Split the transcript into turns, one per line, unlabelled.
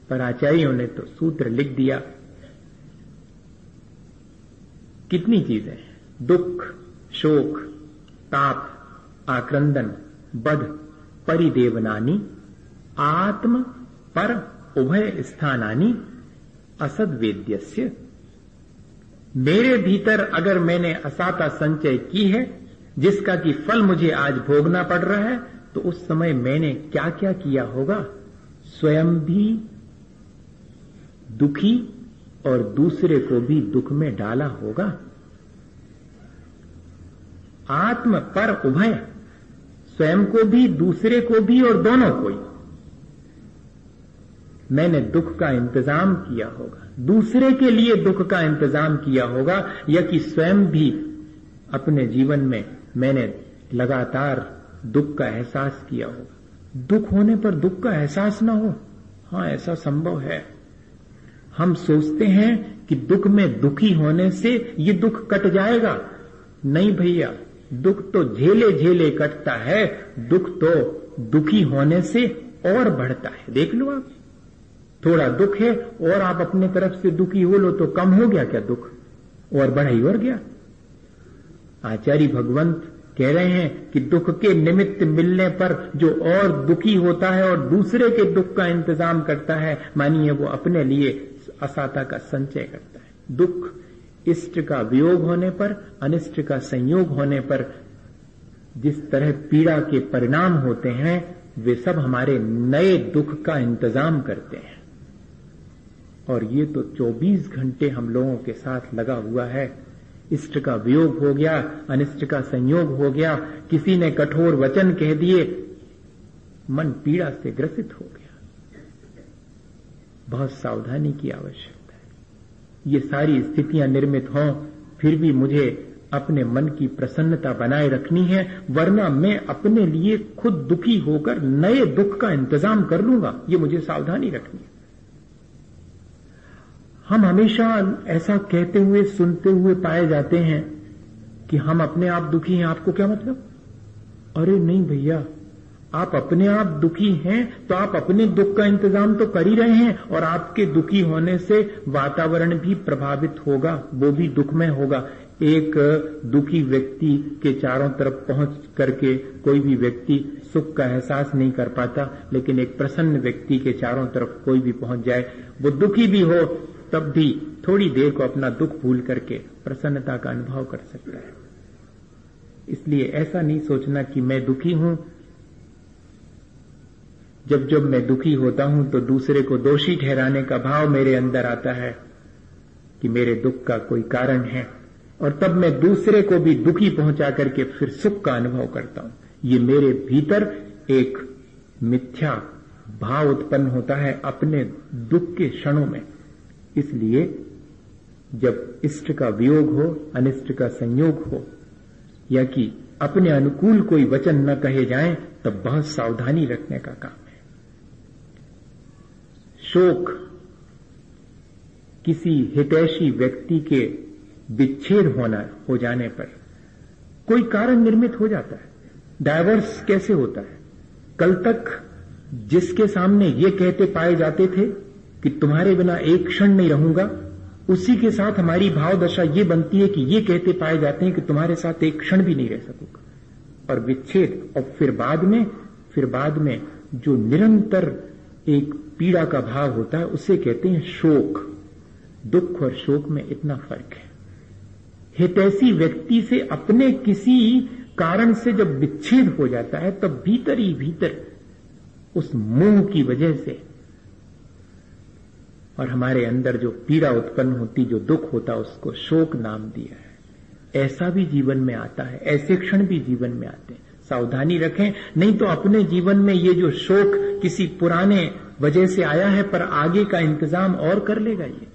पर आचार्यों ने तो सूत्र लिख दिया। कितनी चीजें, दुख, शोक, ताप, आक्रंदन, बध, परिदेवनानि, आत्म पर उभय स्थानानि असद्वेद्यस्य। मेरे भीतर अगर मैंने असाता संचय की है जिसका कि फल मुझे आज भोगना पड़ रहा है, तो उस समय मैंने क्या क्या किया होगा, स्वयं भी दुखी और दूसरे को भी दुख में डाला होगा। आत्म पर उभय, स्वयं को भी, दूसरे को भी और दोनों को ही मैंने दुख का इंतजाम किया होगा, दूसरे के लिए दुख का इंतजाम किया होगा, या कि स्वयं भी अपने जीवन में मैंने लगातार दुख का एहसास किया होगा। दुख होने पर दुख का एहसास ना हो, हाँ ऐसा संभव है। हम सोचते हैं कि दुख में दुखी होने से ये दुख कट जाएगा। नहीं भैया, दुख तो झेले झेले कटता है, दुख तो दुखी होने से और बढ़ता है। देख लो आप, थोड़ा दुख है और आप अपने तरफ से दुखी हो लो तो कम हो गया क्या दुख, और बढ़ा ही और गया। आचार्य भगवंत कह रहे हैं कि दुख के निमित्त मिलने पर जो और दुखी होता है और दूसरे के दुख का इंतजाम करता है, मानिए वो अपने लिए असाता का संचय करता है। दुख इष्ट का वियोग होने पर, अनिष्ट का संयोग होने पर जिस तरह पीड़ा के परिणाम होते हैं, वे सब हमारे नए दुख का इंतजाम करते हैं। और ये तो 24 घंटे हम लोगों के साथ लगा हुआ है। इष्ट का वियोग हो गया, अनिष्ट का संयोग हो गया, किसी ने कठोर वचन कह दिए, मन पीड़ा से ग्रसित हो गया। बहुत सावधानी की आवश्यकता है। ये सारी स्थितियां निर्मित हों, फिर भी मुझे अपने मन की प्रसन्नता बनाए रखनी है, वरना मैं अपने लिए खुद दुखी होकर नए दुख का इंतजाम कर लूंगा। ये मुझे सावधानी रखनी है। हम हमेशा ऐसा कहते हुए सुनते हुए पाए जाते हैं कि हम अपने आप दुखी हैं। आपको क्या मतलब? अरे नहीं भैया, आप अपने आप दुखी हैं तो आप अपने दुख का इंतजाम तो कर ही रहे हैं, और आपके दुखी होने से वातावरण भी प्रभावित होगा, वो भी दुखमय होगा। एक दुखी व्यक्ति के चारों तरफ पहुंच करके कोई भी व्यक्ति सुख का एहसास नहीं कर पाता, लेकिन एक प्रसन्न व्यक्ति के चारों तरफ कोई भी पहुंच जाए, वो दुखी भी हो तब भी थोड़ी देर को अपना दुख भूल करके प्रसन्नता का अनुभव कर सकता है। इसलिए ऐसा नहीं सोचना कि मैं दुखी हूं। जब जब मैं दुखी होता हूं तो दूसरे को दोषी ठहराने का भाव मेरे अंदर आता है कि मेरे दुख का कोई कारण है, और तब मैं दूसरे को भी दुखी पहुंचा करके फिर सुख का अनुभव करता हूं। ये मेरे भीतर एक मिथ्या भाव उत्पन्न होता है अपने दुख के क्षणों में। इसलिए जब इष्ट का वियोग हो, अनिष्ट का संयोग हो, या कि अपने अनुकूल कोई वचन न कहे जाएं, तब बहुत सावधानी रखने का काम है। शोक किसी हितैषी व्यक्ति के विच्छेद हो जाने पर कोई कारण निर्मित हो जाता है। डायवर्स कैसे होता है? कल तक जिसके सामने ये कहते पाए जाते थे कि तुम्हारे बिना एक क्षण नहीं रहूंगा, उसी के साथ हमारी भाव दशा ये बनती है कि ये कहते पाए जाते हैं कि तुम्हारे साथ एक क्षण भी नहीं रह सकूंगा, और विच्छेद। और फिर बाद में जो निरंतर एक पीड़ा का भाव होता है उसे कहते हैं शोक। दुख और शोक में इतना फर्क है। हितैषी व्यक्ति से अपने किसी कारण से जब विच्छेद हो जाता है, तब भीतर ही भीतर उस मोह की वजह से और हमारे अंदर जो पीड़ा उत्पन्न होती, जो दुख होता, उसको शोक नाम दिया है। ऐसा भी जीवन में आता है, ऐसे क्षण भी जीवन में आते हैं। सावधानी रखें, नहीं तो अपने जीवन में ये जो शोक किसी पुराने वजह से आया है, पर आगे का इंतजाम और कर लेगा ये।